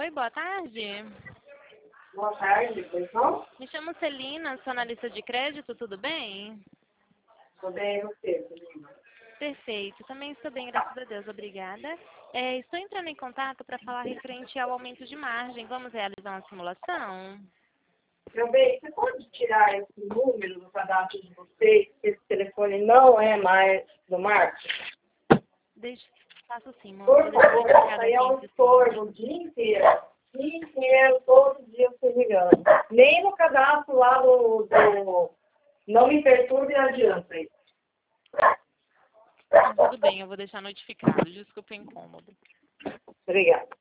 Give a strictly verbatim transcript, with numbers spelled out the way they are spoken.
Oi, boa tarde. Boa tarde, pois não? Me chamo Celina, sou analista de crédito, tudo bem? Tudo bem, você, Celina? Perfeito, também estou bem, graças a Deus, obrigada. É, estou entrando em contato para falar referente ao aumento de margem. Vamos realizar uma simulação? Meu bem, você pode tirar esse número do cadastro de vocês, que esse telefone não é mais do Marcos? Deixe, faço sim, moço. Por Vou deixar favor, notificado isso aí aqui é em um sistema. estorvo o dia inteiro. O dia inteiro, todo dia você ligando. Nem no cadastro lá do, do Não Me Perturbe adianta isso. Tudo bem, eu vou deixar notificado. Desculpa o incômodo. Obrigada.